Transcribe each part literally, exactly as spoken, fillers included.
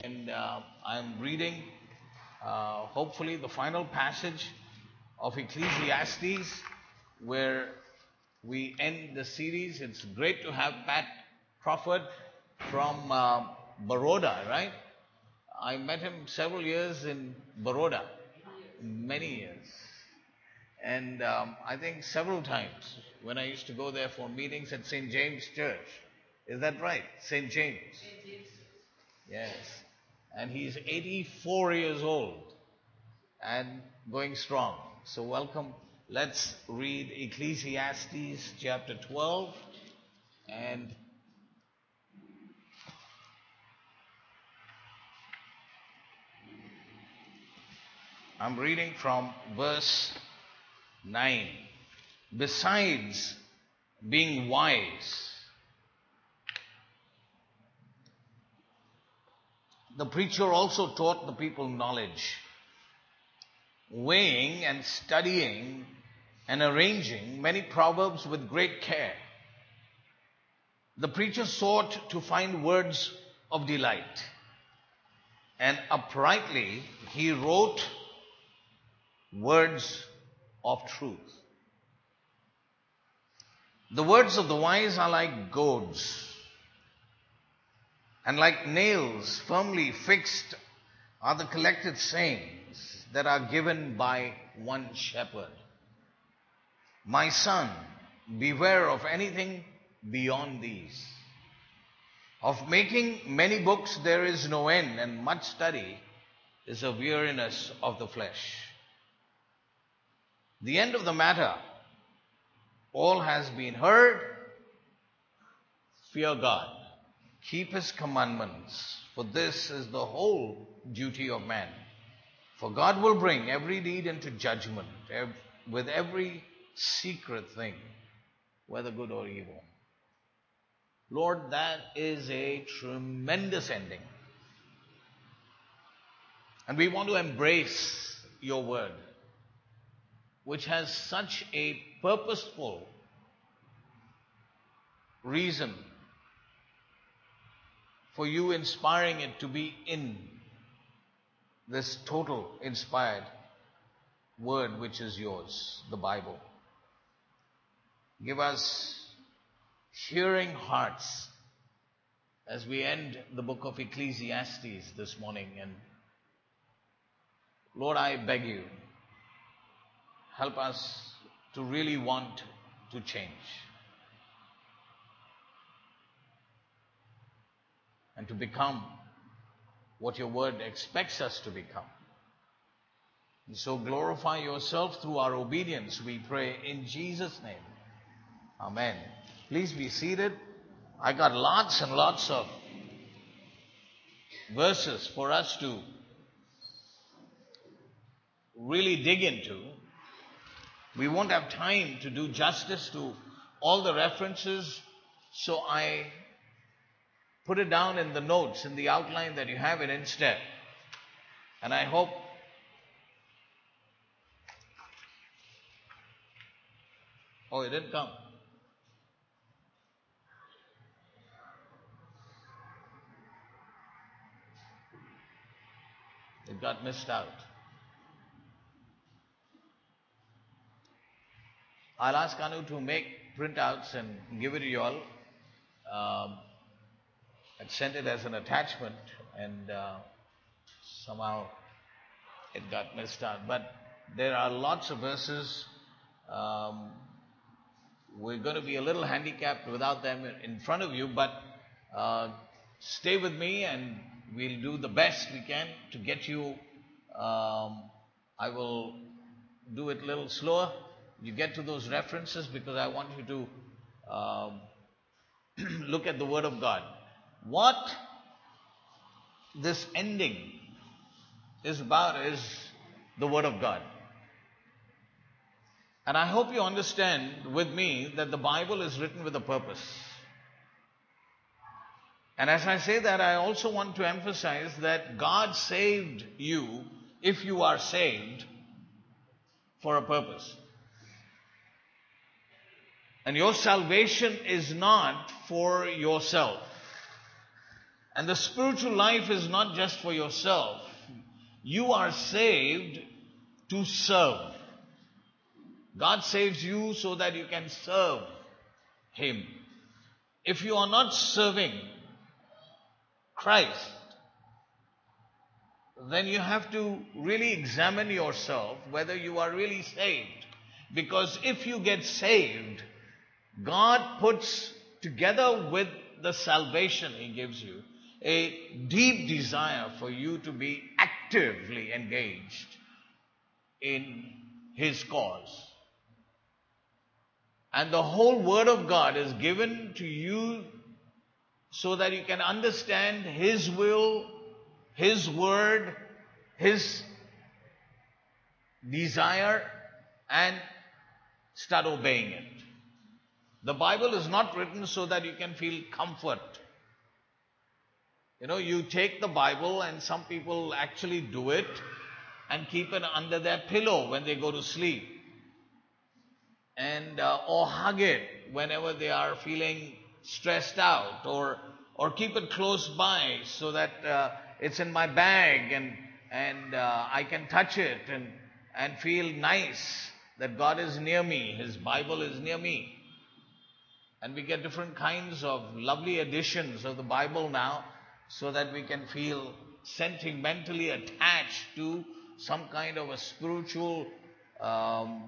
and uh, I'm reading uh, hopefully the final passage of Ecclesiastes, where we end the series. It's great to have Pat Crawford from uh, Baroda, right? I met him several years in Baroda, many years. And um, I think several times when I used to go there for meetings at Saint James Church. Is that right? Saint James. Saint James. Yes. And he's eighty-four years old and going strong. So welcome. Let's read Ecclesiastes chapter twelve, and I'm reading from verse nine. Besides being wise, the preacher also taught the people knowledge, weighing and studying and arranging many proverbs with great care. The preacher sought to find words of delight, and uprightly he wrote words of truth. The words of the wise are like goads, and like nails firmly fixed are the collected sayings that are given by one shepherd. My son, beware of anything beyond these. Of making many books there is no end, and much study is a weariness of the flesh. The end of the matter, all has been heard. Fear God, keep his commandments, for this is the whole duty of man. For God will bring every deed into judgment with every secret thing, whether good or evil. Lord, that is a tremendous ending. And we want to embrace your word, which has such a purposeful reason for you inspiring it to be in this total inspired word which is yours, the Bible. Give us hearing hearts as we end the book of Ecclesiastes this morning. And Lord, I beg you, help us to really want to change and to become what your word expects us to become. And so glorify yourself through our obedience, we pray in Jesus' name. Amen. Please be seated. I got lots and lots of verses for us to really dig into. We won't have time to do justice to all the references, so I put it down in the notes, in the outline that you have it instead. And I hope oh, it didn't come. It got missed out. I'll ask Anu to make printouts and give it to you all. Um, I sent it as an attachment, and uh, somehow it got missed out. But there are lots of verses. Um, we're going to be a little handicapped without them in front of you, but uh, stay with me and we'll do the best we can to get you. Um, I will do it a little slower. You get to those references because I want you to um, look at the Word of God. What this ending is about is the Word of God. And I hope you understand with me that the Bible is written with a purpose. And as I say that, I also want to emphasize that God saved you, if you are saved, for a purpose. And your salvation is not for yourself. And the spiritual life is not just for yourself. You are saved to serve. God saves you so that you can serve Him. If you are not serving Christ, then you have to really examine yourself whether you are really saved. Because if you get saved, God puts together with the salvation He gives you a deep desire for you to be actively engaged in His cause. And the whole Word of God is given to you so that you can understand His will, His Word, His desire, and start obeying it. The Bible is not written so that you can feel comfort. You know, you take the Bible, and some people actually do it and keep it under their pillow when they go to sleep. And uh, or hug it whenever they are feeling stressed out, or or keep it close by so that uh, it's in my bag and and uh, I can touch it and and feel nice that God is near me, His Bible is near me. And we get different kinds of lovely editions of the Bible now so that we can feel sentimentally attached to some kind of a spiritual um,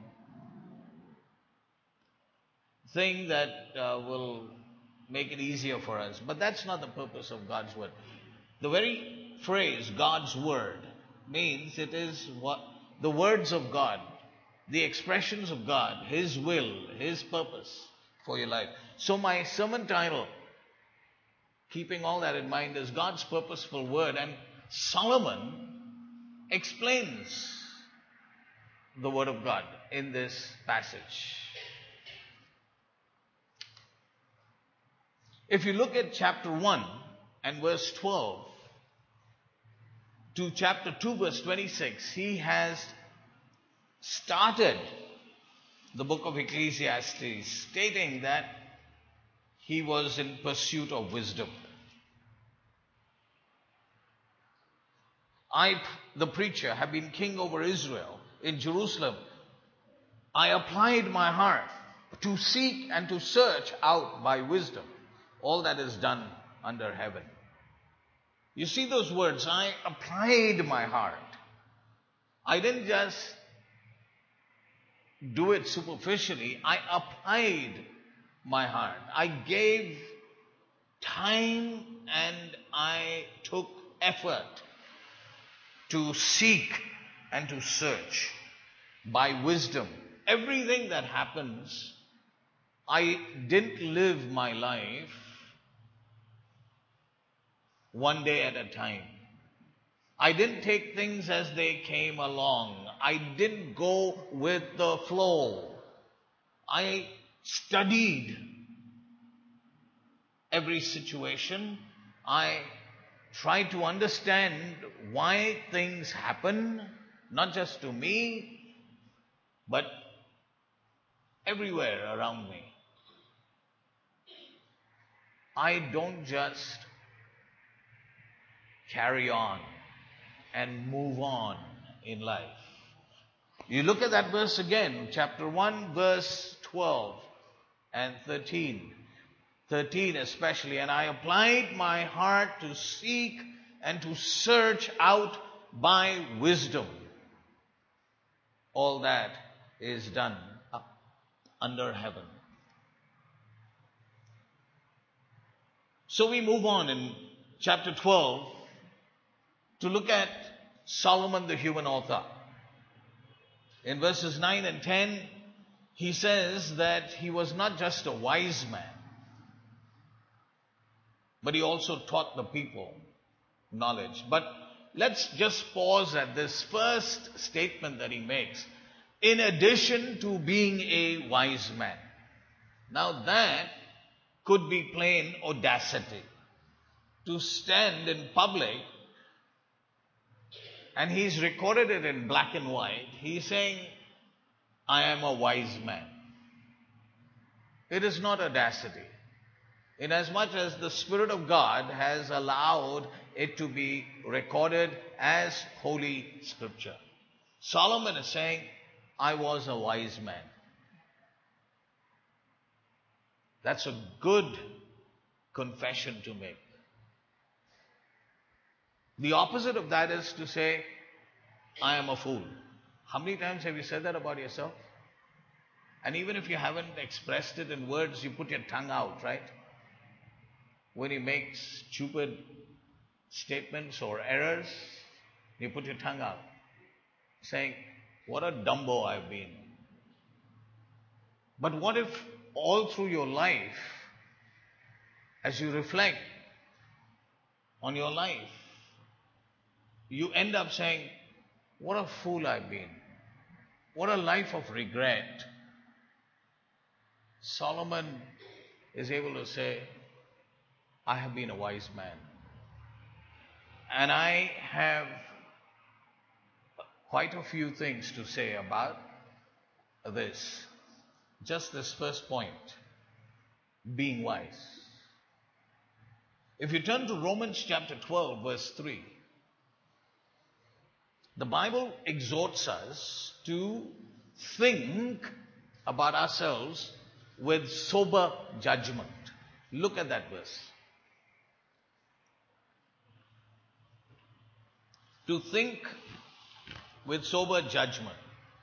thing that uh, will make it easier for us. But that's not the purpose of God's Word. The very phrase, God's Word, means it is what the words of God, the expressions of God, His will, His purpose for your life. So my sermon title, keeping all that in mind, is God's Purposeful Word. And Solomon explains the Word of God in this passage. If you look at chapter one and verse twelve to chapter two verse twenty-six, he has started the book of Ecclesiastes stating that he was in pursuit of wisdom. I, the preacher, have been king over Israel in Jerusalem. I applied my heart to seek and to search out by wisdom all that is done under heaven. You see those words, I applied my heart. I didn't just do it superficially. I applied my heart. I gave time and I took effort to seek and to search by wisdom. Everything that happens, I didn't live my life one day at a time. I didn't take things as they came along. I didn't go with the flow. I studied every situation. I tried to understand why things happen, not just to me, but everywhere around me. I don't just carry on and move on in life. You look at that verse again, chapter one, verse twelve and thirteen. thirteen especially. And I applied my heart to seek and to search out by wisdom all that is done up under heaven. So we move on in chapter twelve to look at Solomon, the human author. In verses nine and ten, he says that he was not just a wise man, but he also taught the people knowledge. But let's just pause at this first statement that he makes. In addition to being a wise man. Now that could be plain audacity. To stand in public, and he's recorded it in black and white. He's saying, I am a wise man. It is not audacity. inasmuch as the Spirit of God has allowed it to be recorded as Holy Scripture. Solomon is saying, I was a wise man. That's a good confession to make. The opposite of that is to say, I am a fool. How many times have you said that about yourself? And even if you haven't expressed it in words, you put your tongue out, right? When you make stupid statements or errors, you put your tongue out, saying, what a dumbo I've been. But what if all through your life, as you reflect on your life, you end up saying, what a fool I've been. What a life of regret. Solomon is able to say, I have been a wise man. And I have quite a few things to say about this. Just this first point, being wise. If you turn to Romans chapter twelve, verse three, the Bible exhorts us to think about ourselves with sober judgment. Look at that verse. To think with sober judgment.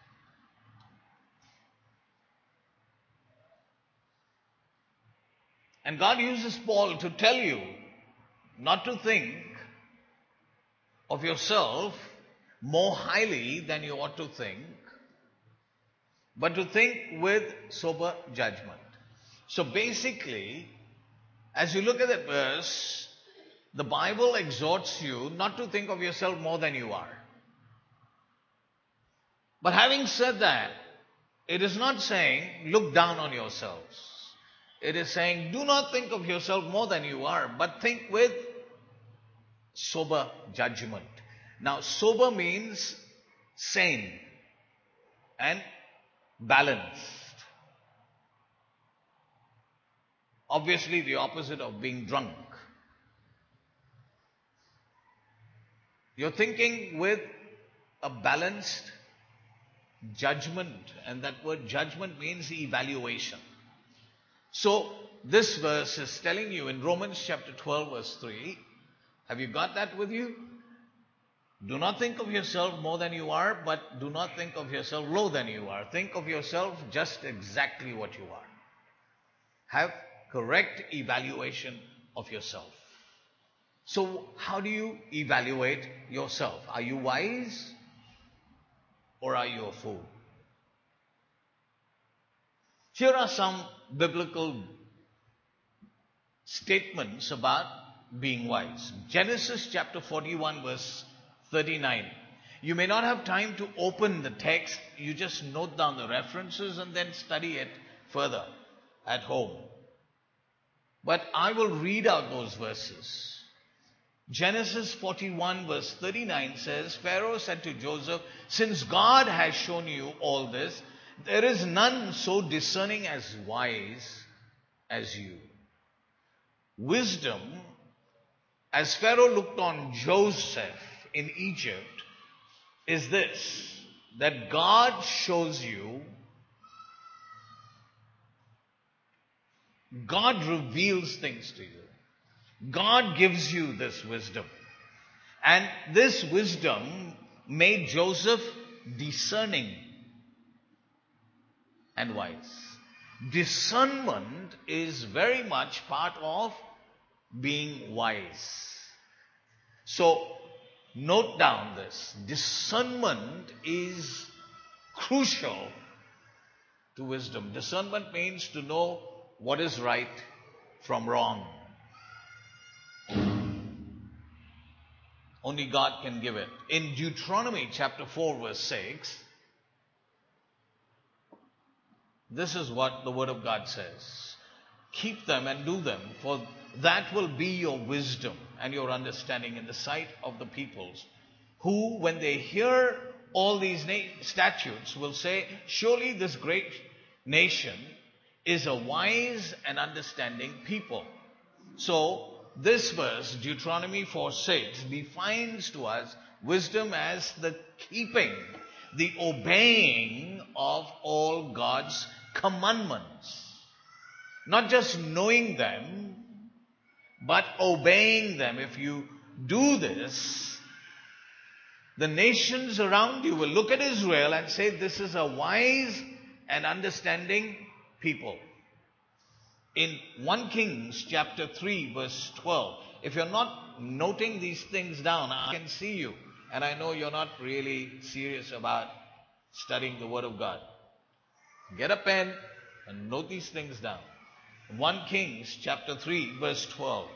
And God uses Paul to tell you not to think of yourself more highly than you ought to think, but to think with sober judgment. So basically, as you look at that verse, the Bible exhorts you not to think of yourself more than you are. But having said that, it is not saying look down on yourselves. It is saying do not think of yourself more than you are, but think with sober judgment. Now, sober means sane and balanced. Obviously, the opposite of being drunk. You're thinking with a balanced judgment, and that word judgment means evaluation. So, this verse is telling you in Romans chapter twelve, verse three, have you got that with you? Do not think of yourself more than you are, but do not think of yourself low than you are. Think of yourself just exactly what you are. Have correct evaluation of yourself. So, how do you evaluate yourself? Are you wise or are you a fool? Here are some biblical statements about being wise. Genesis chapter forty-one, verse thirty-nine. You may not have time to open the text. You just note down the references and then study it further at home. But I will read out those verses. Genesis forty-one, verse thirty-nine says, Pharaoh said to Joseph, since God has shown you all this, there is none so discerning as wise as you. Wisdom, as Pharaoh looked on Joseph in Egypt, is this, that God shows you, God reveals things to you. God gives you this wisdom. And this wisdom made Joseph discerning and wise. Discernment is very much part of being wise. So, note down this. Discernment is crucial to wisdom. Discernment means to know what is right from wrong. Only God can give it. In Deuteronomy chapter four, verse six, this is what the Word of God says. Keep them and do them, for that will be your wisdom and your understanding in the sight of the peoples, who, when they hear all these na- statutes, will say, surely this great nation is a wise and understanding people. So, this verse, Deuteronomy four six, defines to us wisdom as the keeping, the obeying of all God's commandments. Not just knowing them, but obeying them. If you do this, the nations around you will look at Israel and say, this is a wise and understanding people. In First Kings chapter three verse twelve, if you're not noting these things down, I can see you. And I know you're not really serious about studying the Word of God. Get a pen and note these things down. First Kings chapter three verse twelve.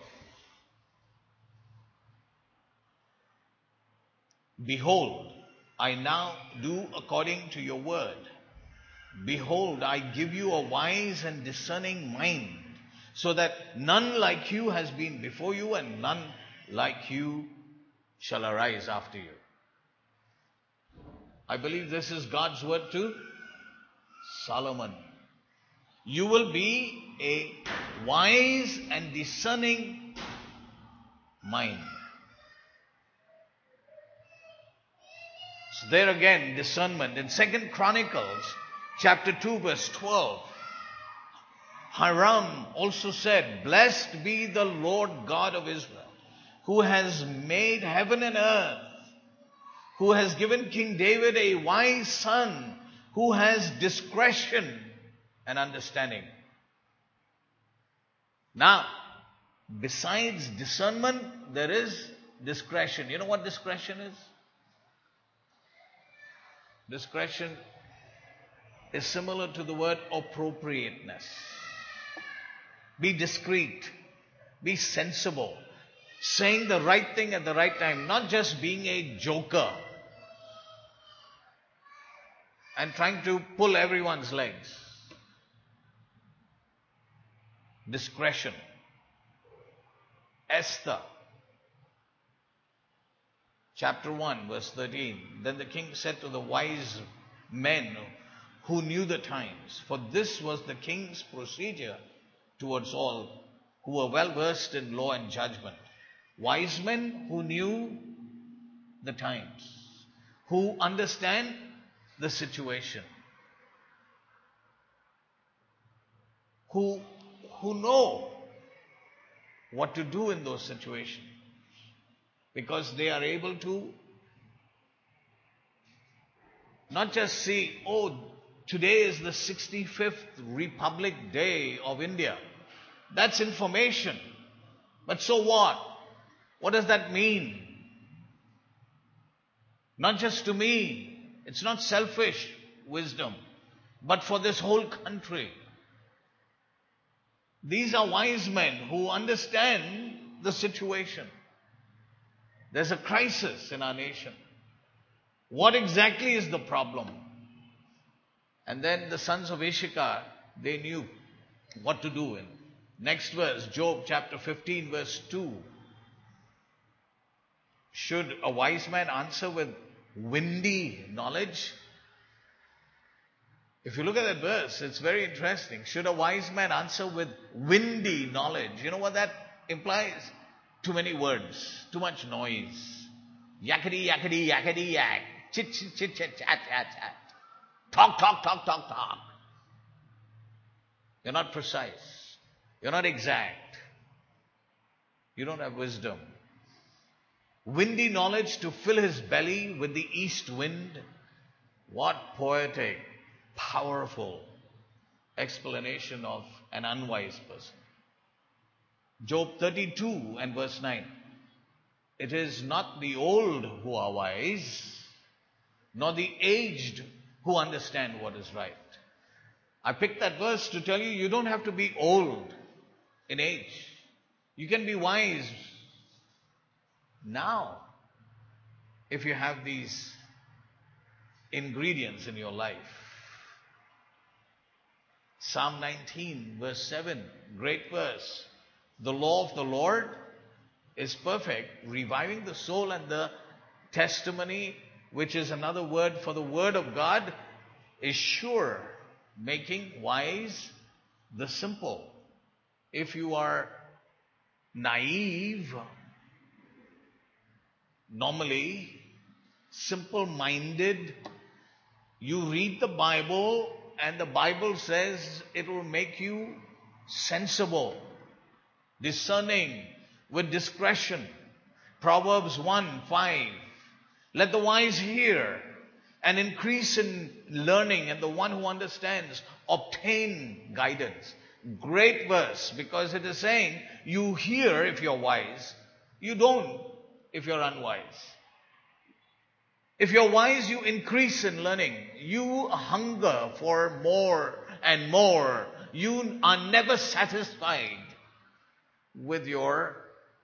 Behold, I now do according to your word. Behold, I give you a wise and discerning mind, so that none like you has been before you, and none like you shall arise after you. I believe this is God's word to Solomon. You will be a wise and discerning mind. So there again, discernment. In Second Chronicles chapter two verse twelve, Hiram also said, blessed be the Lord God of Israel, who has made heaven and earth, who has given King David a wise son, who has discretion and understanding. Now, besides discernment, there is discretion. You know what discretion is? Discretion is similar to the word appropriateness. Be discreet. Be sensible. Saying the right thing at the right time. Not just being a joker and trying to pull everyone's legs. Discretion. Esther chapter one verse thirteen. Then the king said to the wise men who knew the times, for this was the king's procedure towards all who were well versed in law and judgment. Wise men who knew the times, who understand the situation, who, who know what to do in those situations, because they are able to not just see, oh, today is the sixty-fifth Republic Day of India. That's information. But so what? What does that mean? Not just to me. It's not selfish wisdom, but for this whole country. These are wise men who understand the situation. There's a crisis in our nation. What exactly is the problem? And then the sons of Issachar, they knew what to do in. Next verse, Job chapter fifteen verse two. Should a wise man answer with windy knowledge? If you look at that verse, it's very interesting. Should a wise man answer with windy knowledge? You know what that implies? Too many words, too much noise. Yakety, yakety, yakety, yak. Chit, chit, chit, chit, chat, chat, chat. Talk, talk, talk, talk, talk. You're not precise. You're not exact. You don't have wisdom. Windy knowledge to fill his belly with the east wind. What poetic, powerful explanation of an unwise person. Job thirty-two and verse nine. It is not the old who are wise, nor the aged who understand what is right. I picked that verse to tell you, you don't have to be old in age. You can be wise now if you have these ingredients in your life. Psalm nineteen verse seven, great verse. The law of the Lord is perfect, reviving the soul, and the testimony, which is another word for the word of God, is sure, making wise the simple. If you are naive, normally simple-minded. You read the Bible and the Bible says it will make you sensible, discerning, with discretion. Proverbs one five. Let the wise hear and increase in learning, and the one who understands obtain guidance. Great verse, because it is saying you hear if you're wise, you don't if you're unwise. If you're wise, you increase in learning. You hunger for more and more. You are never satisfied with yourself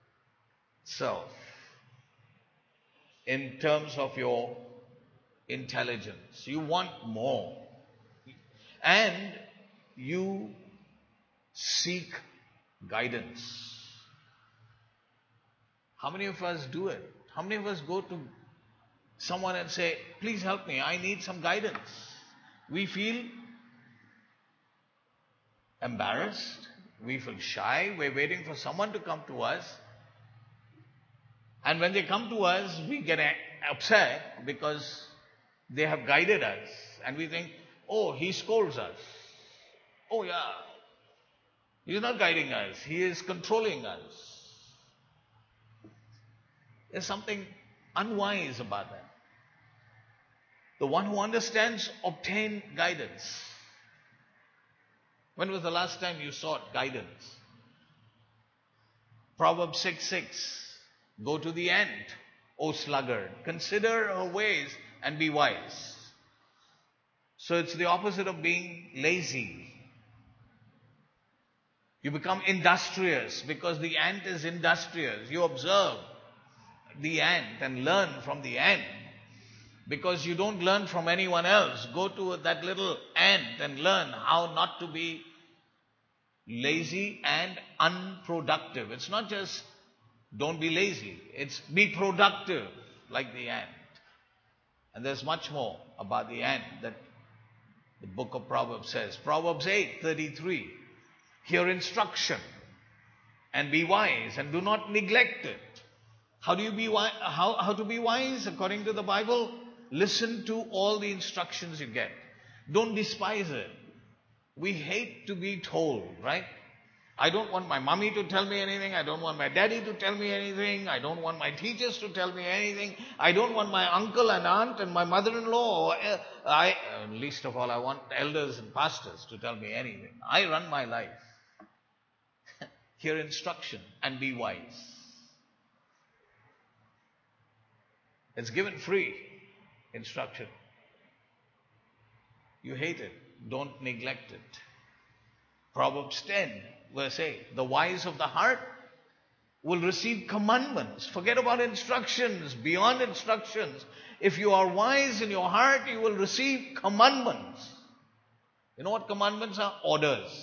in terms of your intelligence. You want more. And you seek guidance. How many of us do it? How many of us go to someone and say, please help me, I need some guidance? We feel embarrassed. We feel shy. We're waiting for someone to come to us. And when they come to us, we get upset because they have guided us. And we think, oh, he scolds us. Oh yeah, he's not guiding us. He is controlling us. There's something unwise about that. The one who understands obtain guidance. When was the last time you sought guidance? Proverbs six six. Go to the ant, O sluggard. Consider her ways and be wise. So it's the opposite of being lazy. You become industrious because the ant is industrious. You observe the ant and learn from the ant. Because you don't learn from anyone else. Go to that little ant and learn how not to be lazy and unproductive. It's not just don't be lazy. It's be productive like the ant. And there's much more about the ant that the book of Proverbs says. Proverbs eight thirty-three. Hear instruction and be wise and do not neglect it. How do you be wise? How, how to be wise according to the Bible? Listen to all the instructions you get. Don't despise it. We hate to be told, right? I don't want my mommy to tell me anything. I don't want my daddy to tell me anything. I don't want my teachers to tell me anything. I don't want my uncle and aunt and my mother-in-law. Or, uh, I, uh, least of all, I want elders and pastors to tell me anything. I run my life. Hear instruction and be wise. It's given free instruction. You hate it. Don't neglect it. Proverbs ten, verse eight. The wise of the heart will receive commandments. Forget about instructions, beyond instructions. If you are wise in your heart, you will receive commandments. You know what commandments are? Orders.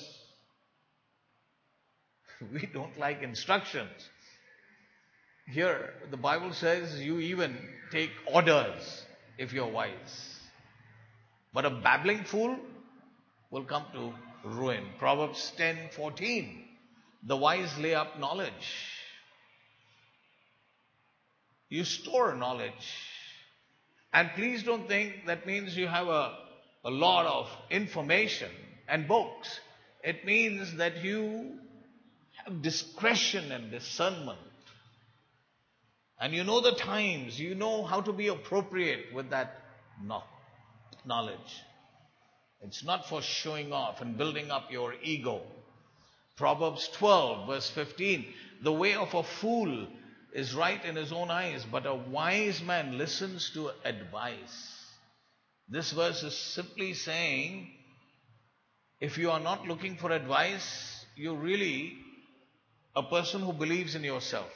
We don't like instructions. Here, the Bible says you even take orders if you're wise. But a babbling fool will come to ruin. Proverbs ten fourteen. The wise lay up knowledge. You store knowledge. And please don't think that means you have a, a lot of information and books. It means that you have discretion and discernment. And you know the times. You know how to be appropriate with that knowledge. It's not for showing off and building up your ego. Proverbs twelve, verse fifteen. The way of a fool is right in his own eyes, but a wise man listens to advice. This verse is simply saying, if you are not looking for advice, you're really a person who believes in yourself.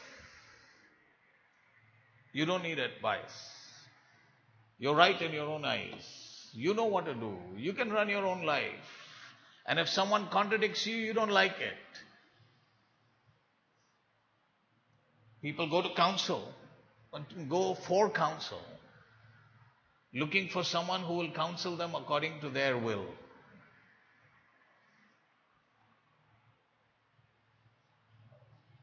You don't need advice. You're right in your own eyes. You know what to do. You can run your own life. And if someone contradicts you, you don't like it. People go to counsel, go for counsel, looking for someone who will counsel them according to their will.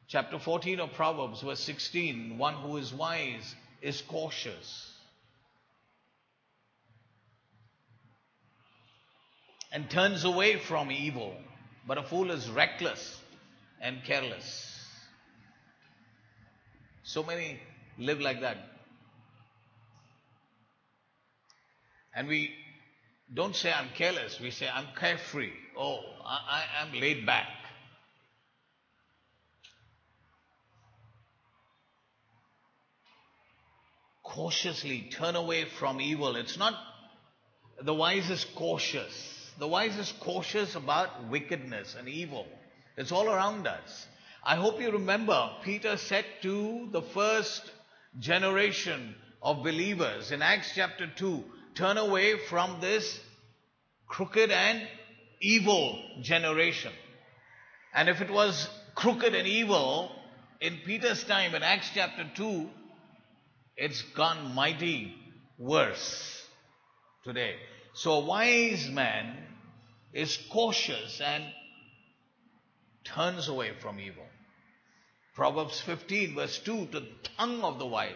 Chapter fourteen of Proverbs, verse sixteen, one who is wise is cautious and turns away from evil, but a fool is reckless and careless. So many live like that. And we don't say I'm careless, we say I'm carefree. Oh, I, I am laid back. Cautiously turn away from evil. It's not the wise is cautious. The wise is cautious about wickedness and evil. It's all around us. I hope you remember Peter said to the first generation of believers in Acts chapter two, turn away from this crooked and evil generation. And if it was crooked and evil in Peter's time in Acts chapter two, it's gone mighty worse today. So a wise man is cautious and turns away from evil. Proverbs fifteen verse two, to the tongue of the wise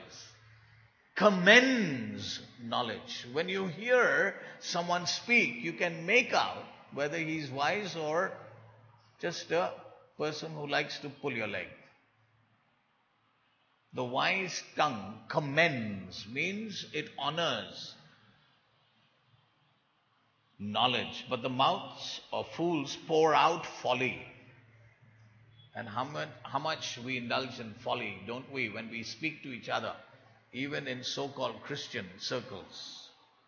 commends knowledge. When you hear someone speak, you can make out whether he's wise or just a person who likes to pull your leg. The wise tongue commends, means it honors knowledge. But the mouths of fools pour out folly. And how much, how much we indulge in folly, don't we, when we speak to each other, even in so-called Christian circles.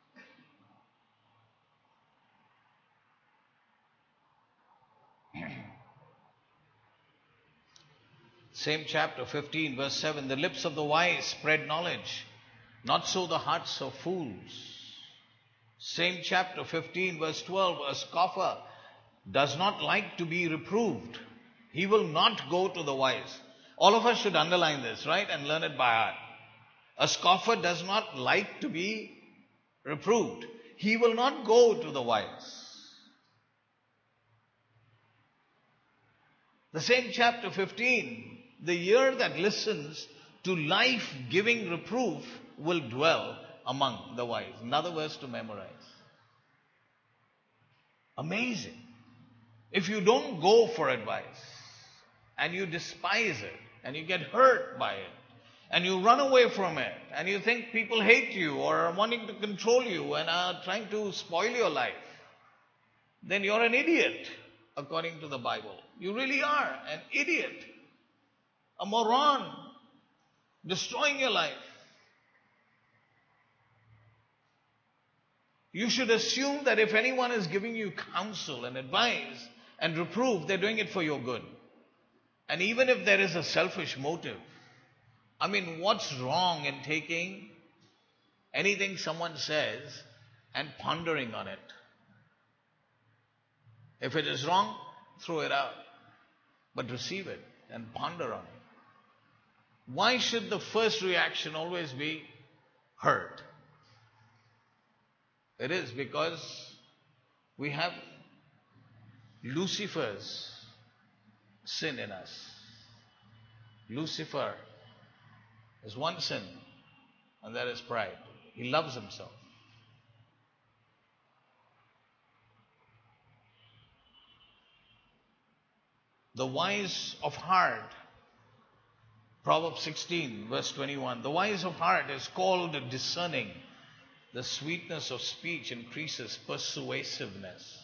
Same chapter fifteen verse seven, the lips of the wise spread knowledge, not so the hearts of fools. Same chapter fifteen verse twelve, a scoffer does not like to be reproved. He will not go to the wise. All of us should underline this, right? And learn it by heart. A scoffer does not like to be reproved. He will not go to the wise. The same chapter fifteen, the ear that listens to life-giving reproof will dwell among the wise. Another verse to memorize. Amazing. If you don't go for advice and you despise it and you get hurt by it and you run away from it and you think people hate you or are wanting to control you and are trying to spoil your life, then you're an idiot according to the Bible. You really are an idiot, a moron, destroying your life. You should assume that if anyone is giving you counsel and advice and reproof, they're doing it for your good. And even if there is a selfish motive, I mean, what's wrong in taking anything someone says and pondering on it? If it is wrong, throw it out. But receive it and ponder on it. Why should the first reaction always be hurt? It is because we have Lucifer's sin in us. Lucifer is one sin, and that is pride. He loves himself. The wise of heart, Proverbs sixteen, verse twenty-one, the wise of heart is called discerning. The sweetness of speech increases persuasiveness.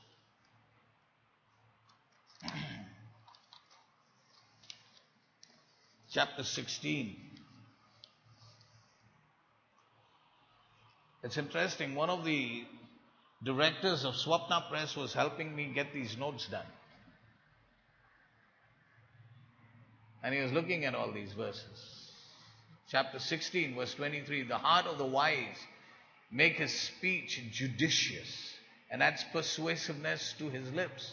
Chapter sixteen. It's interesting, one of the directors of Swapna Press was helping me get these notes done. And he was looking at all these verses. Chapter sixteen, verse twenty-three, the heart of the wise make his speech judicious and adds persuasiveness to his lips.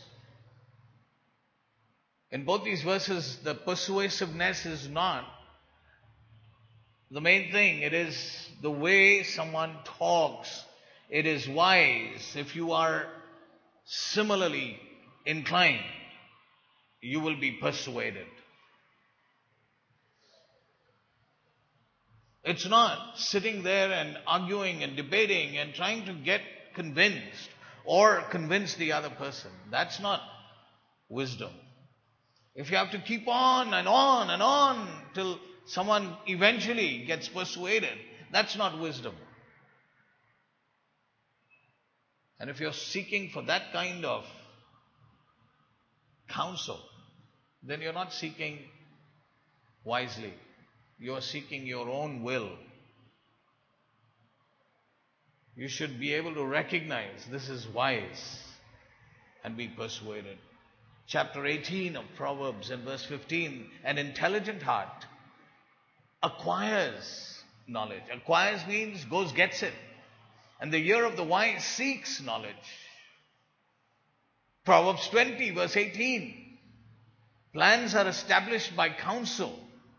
In both these verses, the persuasiveness is not the main thing. It is the way someone talks. It is wise. If you are similarly inclined, you will be persuaded. It's not sitting there and arguing and debating and trying to get convinced or convince the other person. That's not wisdom. If you have to keep on and on and on till someone eventually gets persuaded, that's not wisdom. And if you're seeking for that kind of counsel, then you're not seeking wisely. You're seeking your own will. You should be able to recognize this is wise and be persuaded. Chapter eighteen of Proverbs and verse fifteen, an intelligent heart acquires knowledge. Acquires means goes gets it. And the ear of the wise seeks knowledge. Proverbs twenty verse eighteen, plans are established by counsel.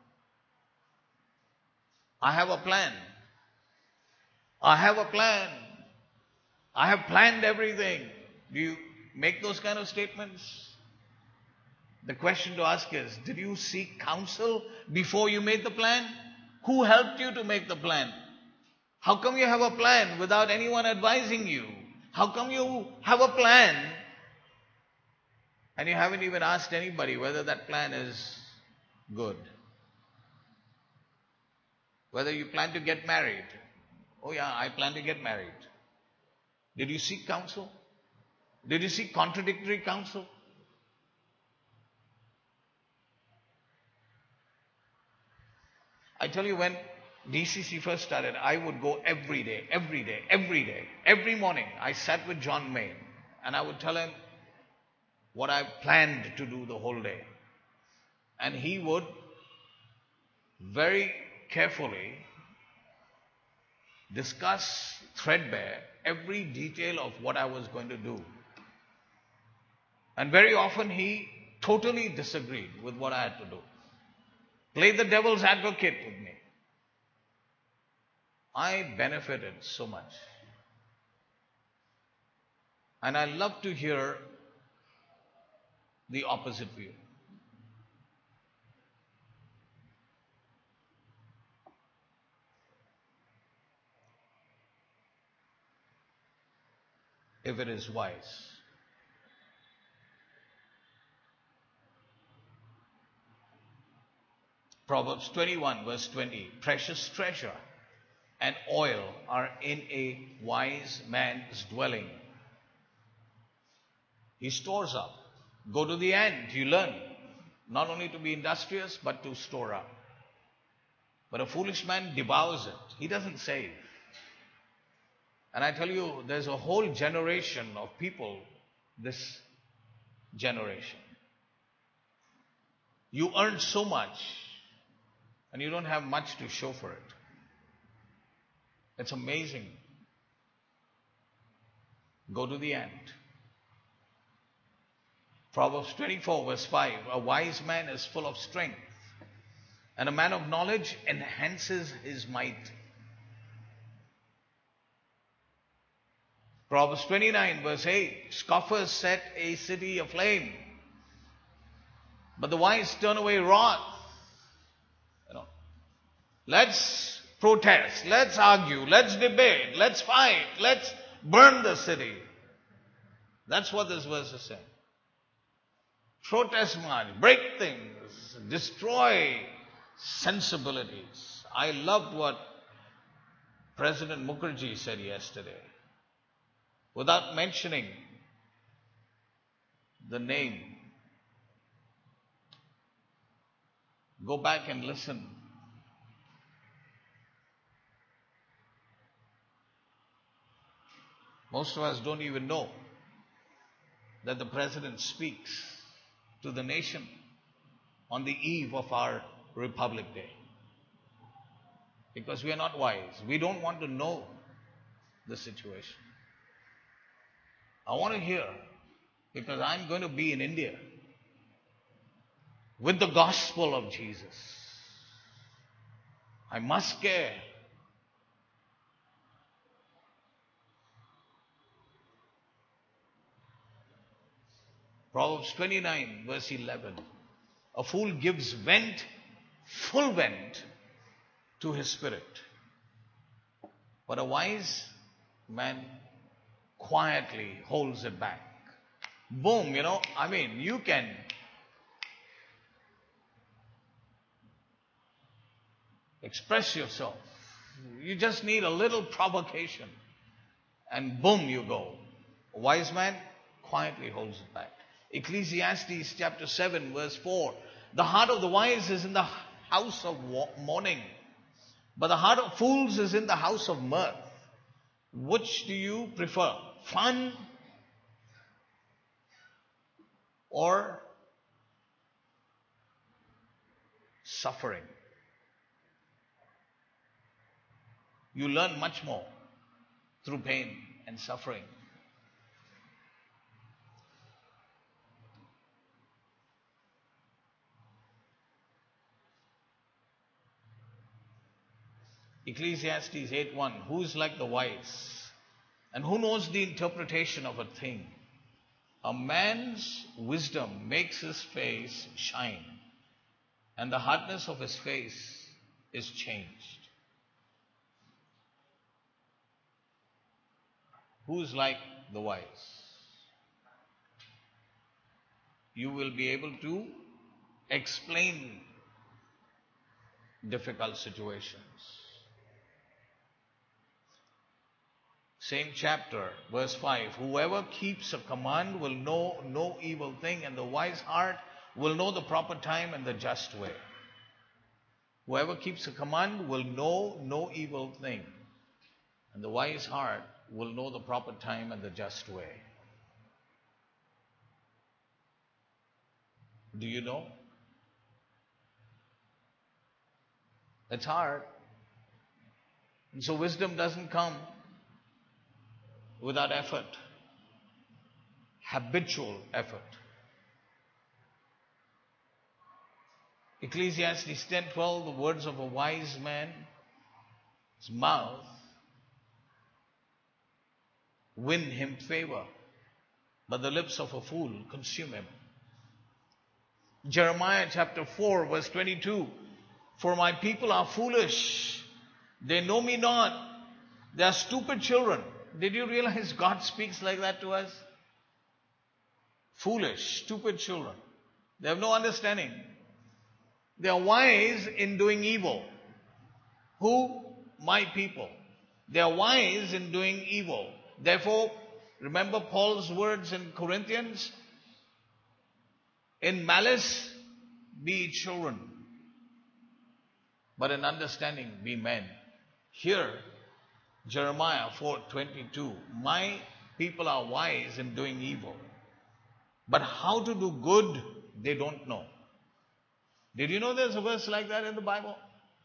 I have a plan. I have a plan. I have planned everything. Do you make those kind of statements? The question to ask is, did you seek counsel before you made the plan? Who helped you to make the plan? How come you have a plan without anyone advising you? How come you have a plan and you haven't even asked anybody whether that plan is good? Whether you plan to get married. Oh yeah, I plan to get married. Did you seek counsel? Did you seek contradictory counsel? I tell you, when D C C first started, I would go every day, every day, every day, every morning. I sat with John Main and I would tell him what I planned to do the whole day. And he would very carefully discuss threadbare every detail of what I was going to do. And very often he totally disagreed with what I had to do. Played the devil's advocate with me. I benefited so much. And I love to hear the opposite view. If it is wise. Proverbs twenty-one verse twenty, precious treasure and oil are in a wise man's dwelling. He stores up. Go to the end, you learn. Not only to be industrious, but to store up. But a foolish man devours it. He doesn't save. And I tell you, there's a whole generation of people, this generation. You earn so much, and you don't have much to show for it. It's amazing. Go to the end. Proverbs twenty-four verse five, a wise man is full of strength, and a man of knowledge enhances his might. Proverbs twenty-nine verse eight, scoffers set a city aflame, but the wise turn away wrath. You know, let's protest, let's argue, let's debate, let's fight, let's burn the city. That's what this verse is saying. Protest march, break things, destroy sensibilities. I loved what President Mukherjee said yesterday. Without mentioning the name, go back and listen. Most of us don't even know that the President speaks to the nation on the eve of our Republic Day. Because we are not wise. We don't want to know the situation. I want to hear, because I'm going to be in India with the gospel of Jesus. I must care. Proverbs twenty-nine verse eleven. A fool gives vent, full vent, to his spirit. But a wise man quietly holds it back. Boom, you know, I mean, you can express yourself. You just need a little provocation. And boom, you go. A wise man quietly holds it back. Ecclesiastes chapter seven verse four. The heart of the wise is in the house of mourning, but the heart of fools is in the house of mirth. Which do you prefer? Fun or suffering? You learn much more through pain and suffering. Ecclesiastes eight one. Who is like the wise? And who knows the interpretation of a thing? A man's wisdom makes his face shine, and the hardness of his face is changed. Who is like the wise? You will be able to explain difficult situations. Same chapter, verse five. Whoever keeps a command will know no evil thing, and the wise heart will know the proper time and the just way. Whoever keeps a command will know no evil thing, and the wise heart will know the proper time and the just way. Do you know? It's hard. And so wisdom doesn't come without effort, habitual effort. Ecclesiastes ten twelve, the words of a wise man's mouth win him favor, but the lips of a fool consume him. Jeremiah chapter four verse twenty-two, for my people are foolish, they know me not, they are stupid children. Did you realize God speaks like that to us? Foolish, stupid children. They have no understanding. They are wise in doing evil. Who? My people. They are wise in doing evil. Therefore, remember Paul's words in Corinthians? In malice, be children, but in understanding, be men. Here, Jeremiah four twenty-two, my people are wise in doing evil, but how to do good, they don't know. Did you know there's a verse like that in the Bible?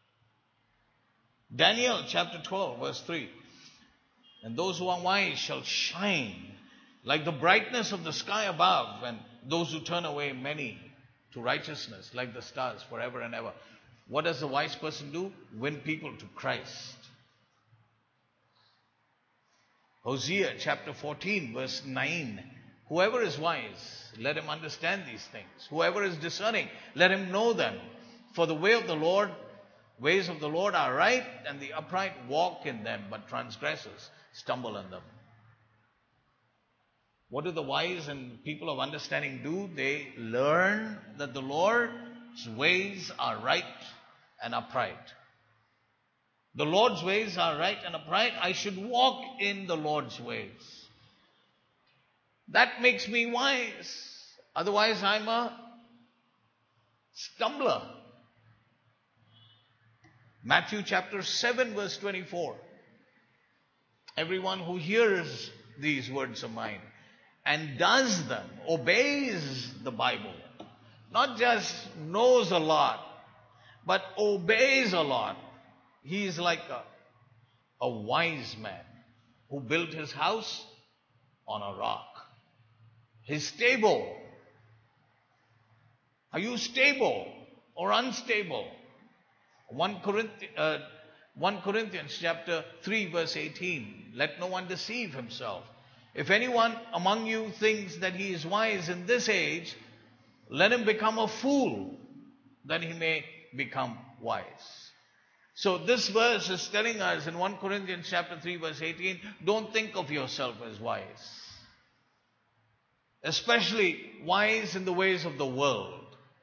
Daniel chapter twelve, verse three. And those who are wise shall shine like the brightness of the sky above, and those who turn away many to righteousness like the stars forever and ever. What does the wise person do? Win people to Christ. Hosea chapter fourteen, verse nine. Whoever is wise, let him understand these things. Whoever is discerning, let him know them. For the way of the Lord, ways of the Lord are right, and the upright walk in them, but transgressors stumble in them. What do the wise and people of understanding do? They learn that the Lord's ways are right and upright. The Lord's ways are right and upright. I should walk in the Lord's ways. That makes me wise. Otherwise, I'm a stumbler. Matthew chapter seven, verse twenty-four. Everyone who hears these words of mine and does them, obeys the Bible, not just knows a lot, but obeys a lot. He is like a, a wise man who built his house on a rock. He's stable. Are you stable or unstable? First Corinthians, uh, First Corinthians chapter three verse eighteen. Let no one deceive himself. If anyone among you thinks that he is wise in this age, let him become a fool, that he may become wise. So this verse is telling us in First Corinthians chapter three verse eighteen, don't think of yourself as wise. Especially wise in the ways of the world.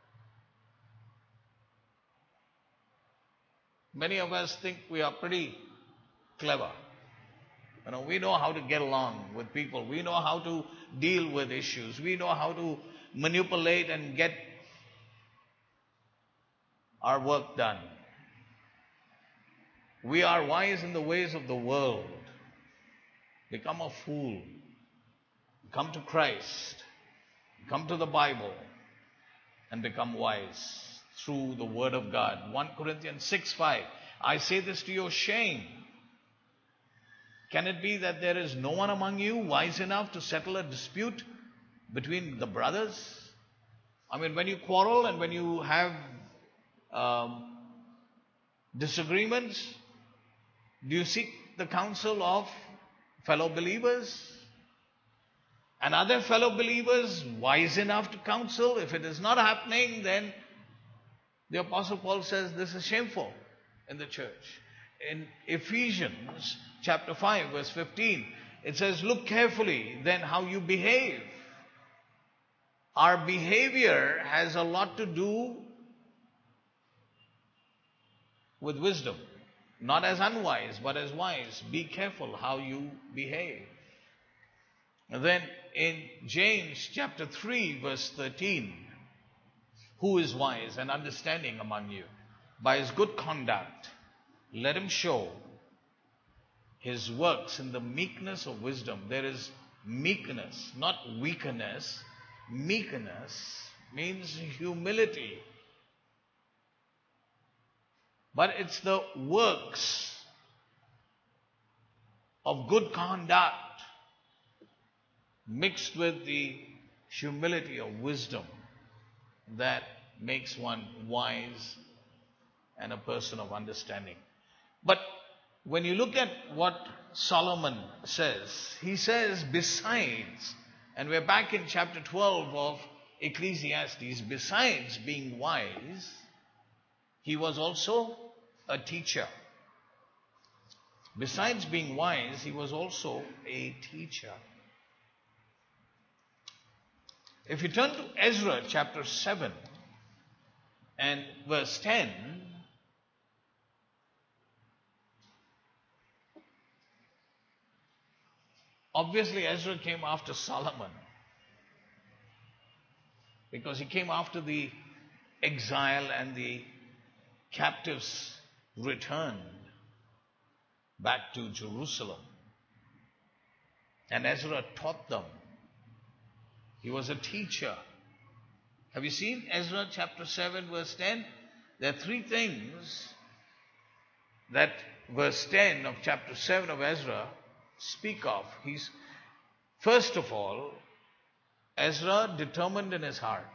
Many of us think we are pretty clever. You know, we know how to get along with people. We know how to deal with issues. We know how to manipulate and get our work done. We are wise in the ways of the world. Become a fool. Come to Christ. Come to the Bible and become wise through the Word of God. First Corinthians six five. I say this to your shame. Can it be that there is no one among you wise enough to settle a dispute between the brothers? I mean, when you quarrel and when you have um, disagreements, do you seek the counsel of fellow believers? And other fellow believers wise enough to counsel? If it is not happening, then the Apostle Paul says this is shameful in the church. In Ephesians chapter five verse fifteen, it says, look carefully then how you behave. Our behavior has a lot to do with wisdom. Not as unwise, but as wise. Be careful how you behave. And then in James chapter three verse thirteen, who is wise and understanding among you? By his good conduct, let him show his works in the meekness of wisdom. There is meekness, not weakness. Meekness means humility. But it's the works of good conduct mixed with the humility of wisdom that makes one wise and a person of understanding. But when you look at what Solomon says, he says besides, and we're back in chapter twelve of Ecclesiastes, besides being wise, he was also a teacher. Besides being wise, he was also a teacher. If you turn to Ezra chapter seven and verse ten, obviously Ezra came after Solomon because he came after the exile and the captives returned back to Jerusalem. And Ezra taught them. He was a teacher. Have you seen Ezra chapter seven verse ten? There are three things that verse ten of chapter seven of Ezra speak of. He's, first of all, Ezra determined in his heart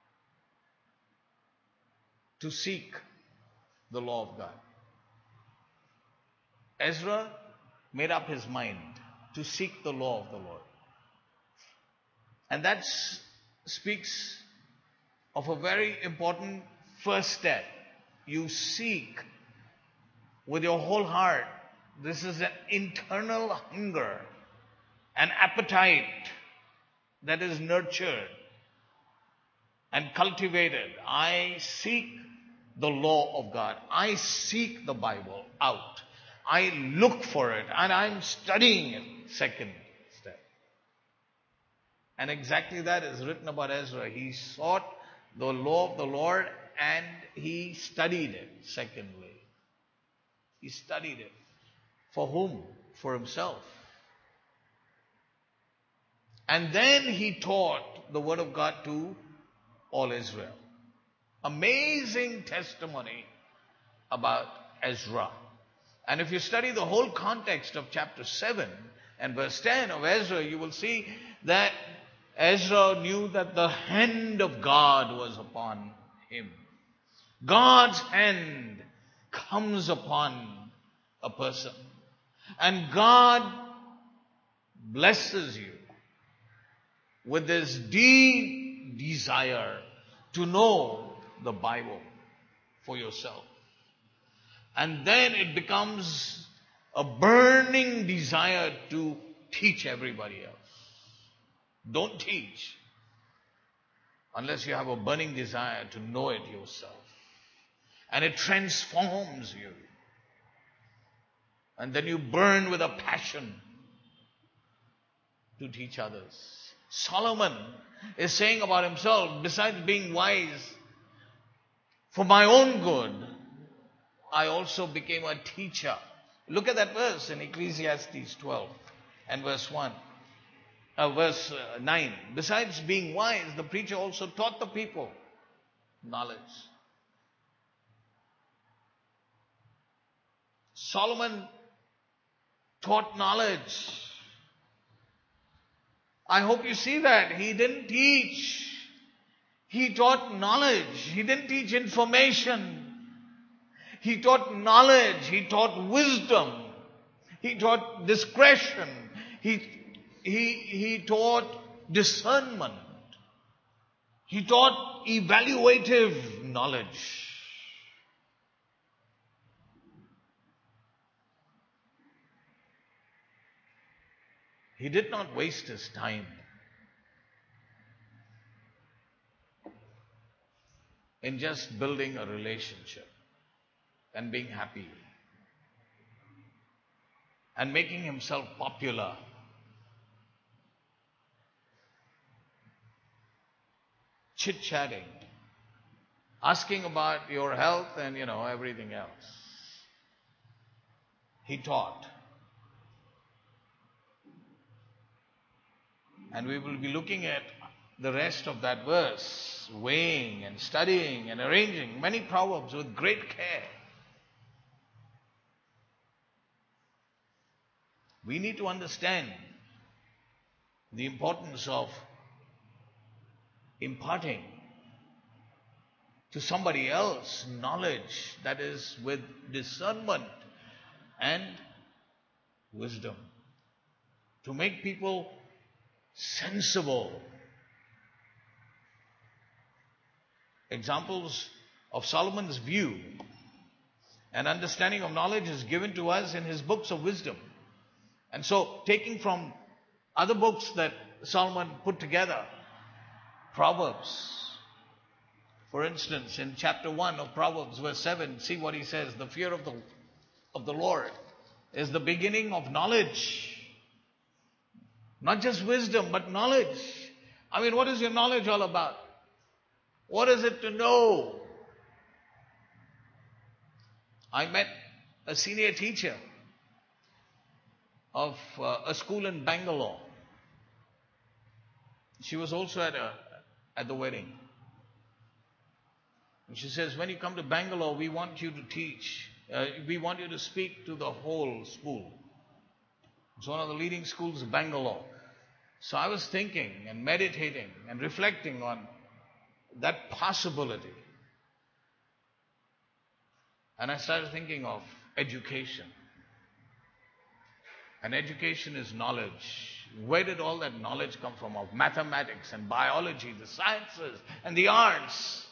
to seek the law of God. Ezra made up his mind to seek the law of the Lord. And that speaks of a very important first step. You seek with your whole heart. This is an internal hunger, an appetite that is nurtured and cultivated. I seek the law of God. I seek the Bible out. I look for it and I'm studying it. Second step. And exactly that is written about Ezra. He sought the law of the Lord and he studied it. Secondly, he studied it. For whom? For himself. And then he taught the word of God to all Israel. Amazing testimony about Ezra. And if you study the whole context of chapter seven and verse ten of Ezra, you will see that Ezra knew that the hand of God was upon him. God's hand comes upon a person. And God blesses you with this deep desire to know the Bible for yourself. And then it becomes a burning desire to teach everybody else. Don't teach unless you have a burning desire to know it yourself. And it transforms you. And then you burn with a passion to teach others. Solomon is saying about himself, besides being wise, for my own good, I also became a teacher. Look at that verse in Ecclesiastes twelve and verse one. Uh, verse uh, nine. Besides being wise, the preacher also taught the people knowledge. Solomon taught knowledge. I hope you see that. He didn't teach. He taught knowledge. He didn't teach information. He taught knowledge. He taught wisdom. He taught discretion. He, he, he taught discernment. He taught evaluative knowledge. He did not waste his time in just building a relationship and being happy and making himself popular. Chit-chatting, asking about your health and, you know, everything else. He taught. And we will be looking at the rest of that verse, weighing and studying and arranging many proverbs with great care. We need to understand the importance of imparting to somebody else knowledge that is with discernment and wisdom. To make people sensible. Examples of Solomon's view and understanding of knowledge is given to us in his books of wisdom. And so, taking from other books that Solomon put together, Proverbs, for instance, in chapter one of Proverbs, verse seven, see what he says. The fear of the, of the Lord is the beginning of knowledge. Not just wisdom, but knowledge. I mean, what is your knowledge all about? What is it to know? I met a senior teacher of uh, a school in Bangalore. She was also at a at the wedding. And she says, when you come to Bangalore, we want you to teach. Uh, we want you to speak to the whole school. It's one of the leading schools of Bangalore. So I was thinking and meditating and reflecting on that possibility. And I started thinking of education. And education is knowledge. Where did all that knowledge come from? Of mathematics and biology, the sciences and the arts.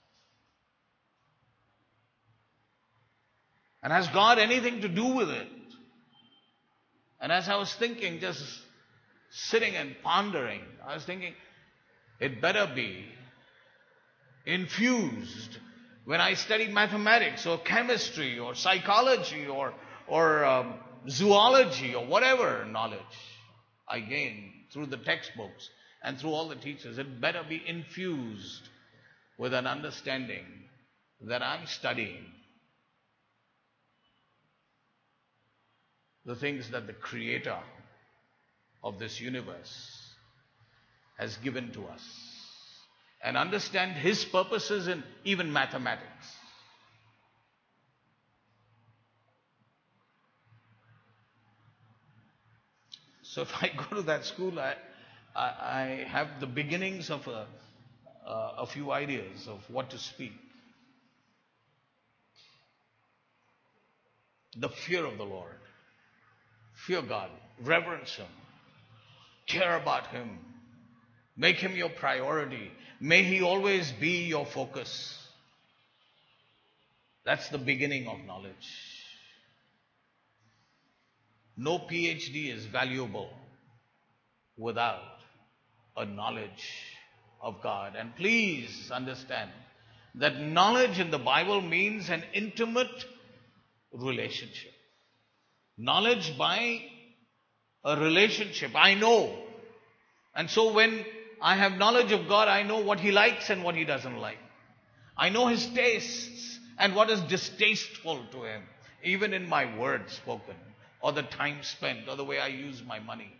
And has God anything to do with it? And as I was thinking, just sitting and pondering, I was thinking, it better be infused when I study mathematics or chemistry or psychology or, or um, zoology or whatever knowledge I gain through the textbooks and through all the teachers. It better be infused with an understanding that I'm studying the things that the Creator of this universe has given to us, and understand His purposes in even mathematics. So if I go to that school, I, I, I have the beginnings of a, uh, a few ideas of what to speak. The fear of the Lord. Fear God. Reverence Him. Care about Him. Make Him your priority. May He always be your focus. That's the beginning of knowledge. No PhD is valuable without a knowledge of God. And please understand that knowledge in the Bible means an intimate relationship. Knowledge by a relationship. I know. And so when I have knowledge of God, I know what He likes and what He doesn't like. I know His tastes and what is distasteful to Him, even in my words spoken, or the time spent, or the way I use my money.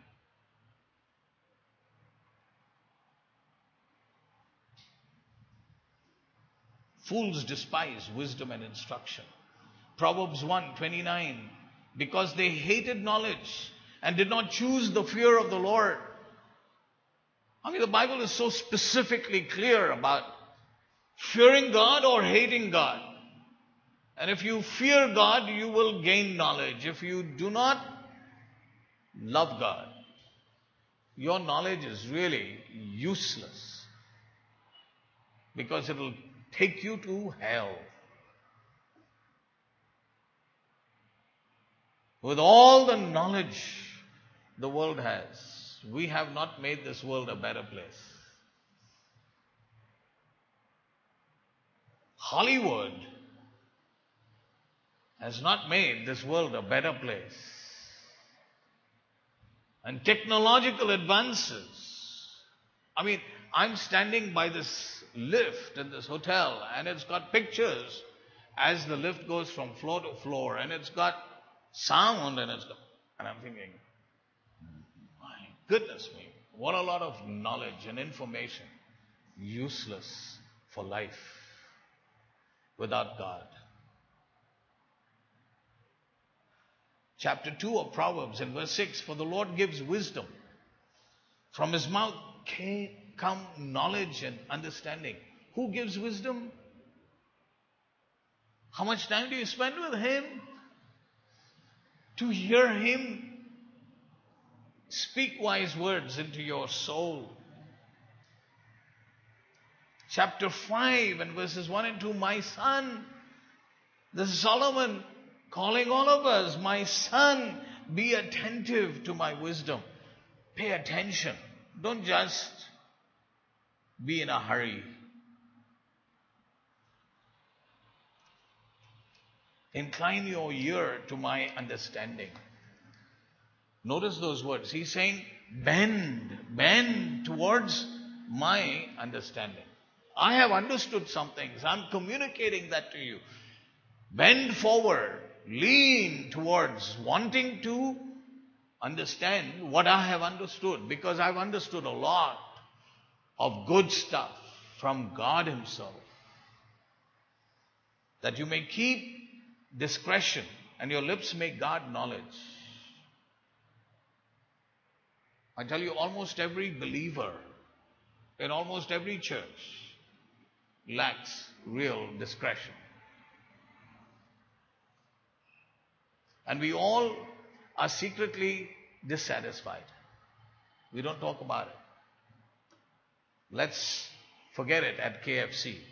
Fools despise wisdom and instruction. Proverbs one twenty-nine, because they hated knowledge and did not choose the fear of the Lord. I mean, the Bible is so specifically clear about fearing God or hating God. And if you fear God, you will gain knowledge. If you do not love God, your knowledge is really useless, because it will take you to hell. With all the knowledge the world has, we have not made this world a better place. Hollywood has not made this world a better place. And technological advances. I mean, I'm standing by this lift in this hotel, and it's got pictures as the lift goes from floor to floor, and it's got sound, and it's got, and I'm thinking, my goodness me, what a lot of knowledge and information, useless for life without God. Chapter two of Proverbs in verse six, for the Lord gives wisdom. From His mouth come knowledge and understanding. Who gives wisdom? How much time do you spend with Him? To hear Him speak wise words into your soul. Chapter five and verses one and two, my son, this is Solomon calling all of us, my son, be attentive to my wisdom. Pay attention. Don't just be in a hurry. Incline your ear to my understanding. Notice those words. He's saying, bend, bend towards my understanding. I have understood some things. I'm communicating that to you. Bend forward, lean towards wanting to understand what I have understood, because I've understood a lot of good stuff from God Himself. That you may keep discretion and your lips may guard knowledge. I tell you, almost every believer in almost every church lacks real discretion. And we all are secretly dissatisfied. We don't talk about it. Let's forget it at K F C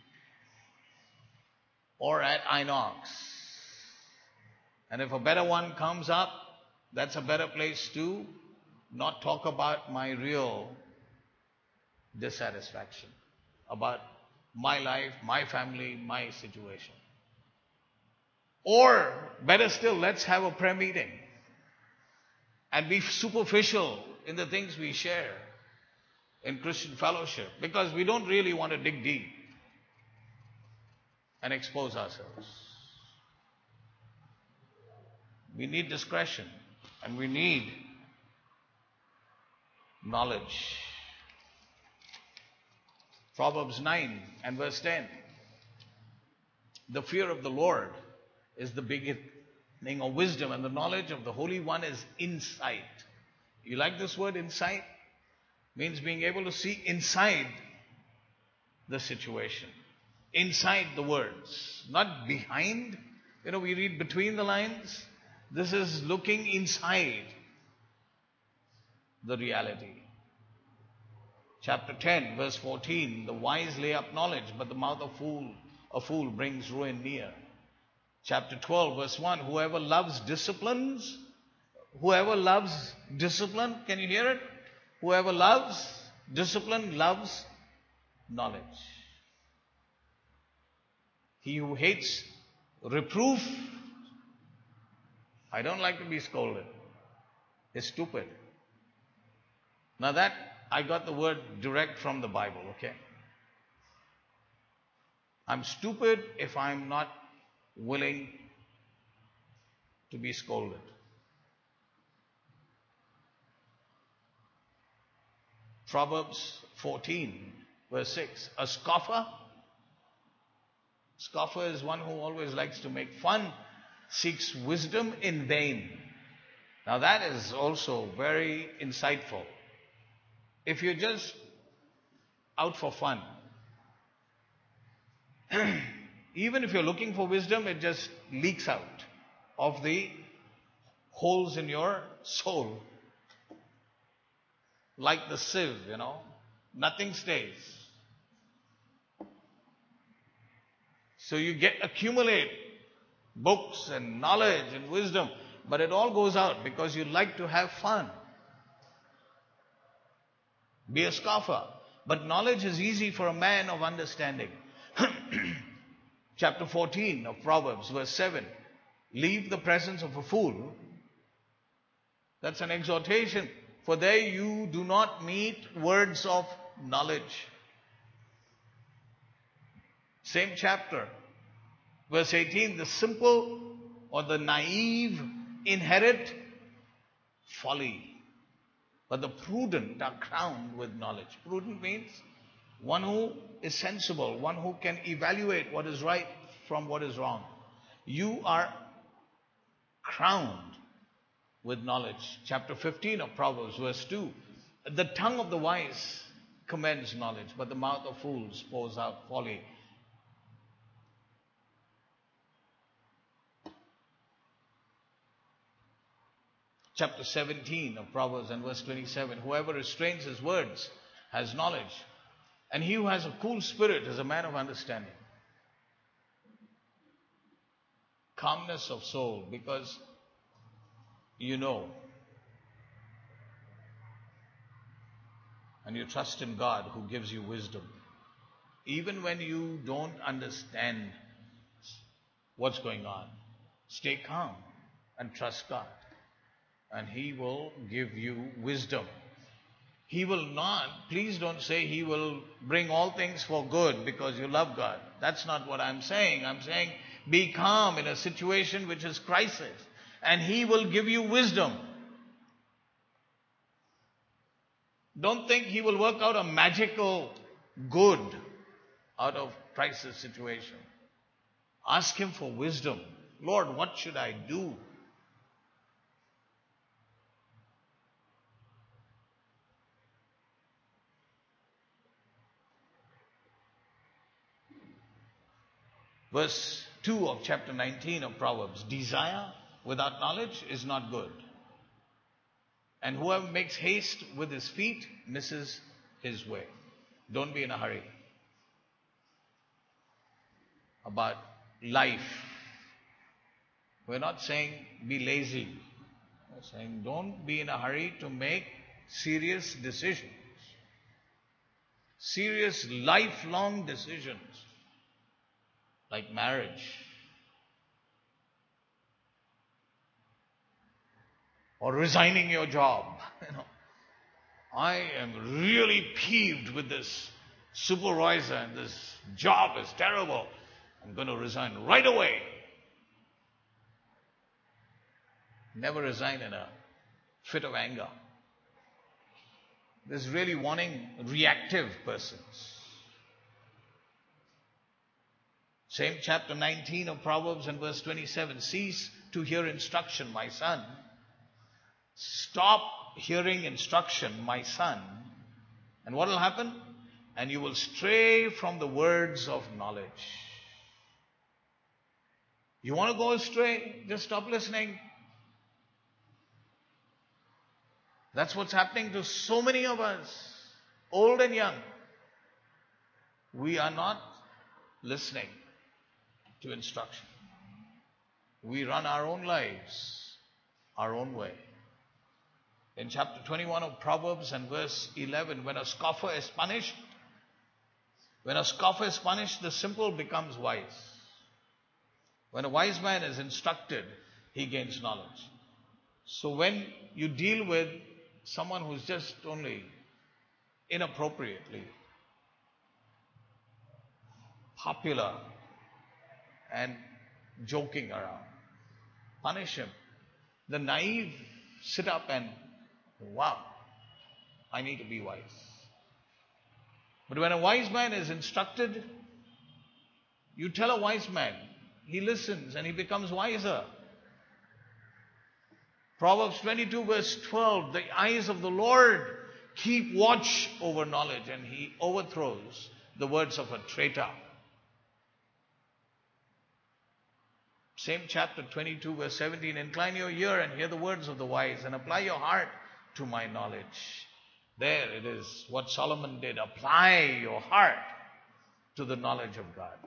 or at Inox. And if a better one comes up, that's a better place to not talk about my real dissatisfaction, about my life, my family, my situation. Or better still, let's have a prayer meeting and be superficial in the things we share in Christian fellowship, because we don't really want to dig deep and expose ourselves. We need discretion and we need knowledge. Proverbs nine and verse ten. The fear of the Lord is the beginning of wisdom, and the knowledge of the Holy One is insight. You like this word, insight? Means being able to see inside the situation, inside the words, not behind. You know, we read between the lines. This is looking inside the reality. Chapter ten, verse fourteen, the wise lay up knowledge, but the mouth of fool, a fool brings ruin near. chapter twelve, verse one, whoever loves disciplines, whoever loves discipline, can you hear it? Whoever loves discipline loves knowledge. He who hates reproof, I don't like to be scolded, is stupid. Now that, I got the word direct from the Bible, okay? I'm stupid if I'm not willing to be scolded. Proverbs fourteen, verse six. A scoffer, scoffer is one who always likes to make fun, seeks wisdom in vain. Now that is also very insightful. If you're just out for fun, even if you're looking for wisdom, it just leaks out of the holes in your soul. Like the sieve, you know, nothing stays. So you get accumulate books and knowledge and wisdom, but it all goes out because you like to have fun. Be a scoffer. But knowledge is easy for a man of understanding. Chapter fourteen of Proverbs, verse seven. Leave the presence of a fool. That's an exhortation. For there you do not meet words of knowledge. Same chapter, verse eighteen. The simple or the naive inherit folly, but the prudent are crowned with knowledge. Prudent means one who is sensible, one who can evaluate what is right from what is wrong. You are crowned with knowledge. Chapter fifteen of Proverbs, verse two. The tongue of the wise commends knowledge, but the mouth of fools pours out folly. Chapter seventeen of Proverbs and verse twenty-seven. Whoever restrains his words has knowledge, and he who has a cool spirit is a man of understanding. Calmness of soul, because you know, and you trust in God who gives you wisdom. Even when you don't understand what's going on, stay calm and trust God, and He will give you wisdom. He will not, please don't say He will bring all things for good because you love God. That's not what I'm saying. I'm saying be calm in a situation which is crisis, and He will give you wisdom. Don't think He will work out a magical good out of crisis situation. Ask Him for wisdom. Lord, what should I do? Verse two of chapter nineteen of Proverbs. Desire without knowledge is not good, and whoever makes haste with his feet misses his way. Don't be in a hurry about life. We're not saying be lazy. We're saying don't be in a hurry to make serious decisions. Serious lifelong decisions. Like marriage. Or resigning your job. You know, I am really peeved with this supervisor and this job is terrible. I'm going to resign right away. Never resign in a fit of anger. This is really warning reactive persons. Same chapter nineteen of Proverbs and verse twenty-seven. Cease to hear instruction, my son. Stop hearing instruction, my son. And what will happen? And you will stray from the words of knowledge. You want to go astray? Just stop listening. That's what's happening to so many of us, old and young. We are not listening to instruction. we run our own lives, our own way. In chapter twenty-one of Proverbs and verse eleven, when a scoffer is punished, when a scoffer is punished, the simple becomes wise. When a wise man is instructed, he gains knowledge. So when you deal with someone who's just only inappropriately popular and joking around, punish him. The naive sit up and, wow, I need to be wise. But when a wise man is instructed, you tell a wise man, he listens and he becomes wiser. Proverbs twenty-two verse twelve, the eyes of the Lord keep watch over knowledge, and he overthrows the words of a traitor. Same chapter twenty-two verse seventeen, incline your ear and hear the words of the wise, and apply your heart to my knowledge. There it is, what Solomon did. Apply your heart to the knowledge of God.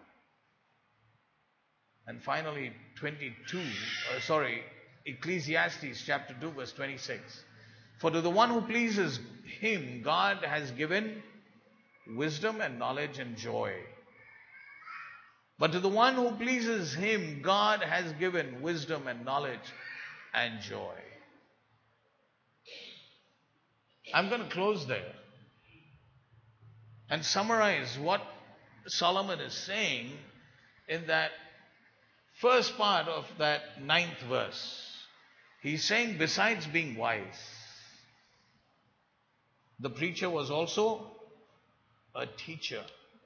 And finally, twenty-two, uh, sorry, Ecclesiastes chapter two verse twenty-six. For to the one who pleases him, God has given wisdom and knowledge and joy. But to the one who pleases him, God has given wisdom and knowledge and joy. I'm going to close there and summarize what Solomon is saying in that first part of that ninth verse. He's saying, besides being wise, the preacher was also a teacher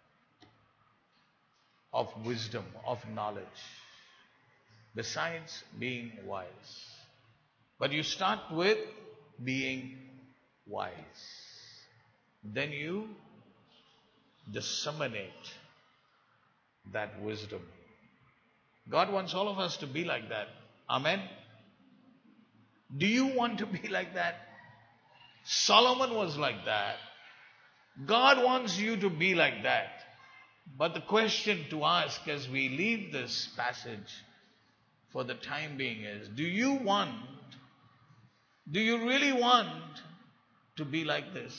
of wisdom, of knowledge, besides being wise. But you start with being wise. Then you disseminate that wisdom. God wants all of us to be like that. Amen? Do you want to be like that? Solomon was like that. God wants you to be like that. But the question to ask as we leave this passage for the time being is, do you want, do you really want to be like this?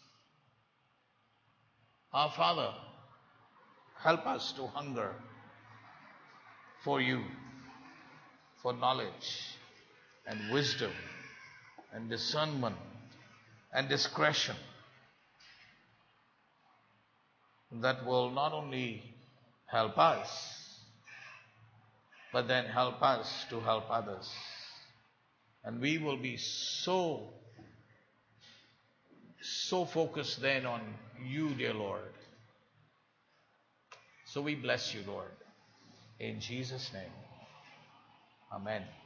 Our Father, help us to hunger for you, for knowledge and wisdom and discernment and discretion that will not only help us, but then help us to help others. And we will be so, so focused then on you, dear Lord. So we bless you, Lord. In Jesus' name, amen.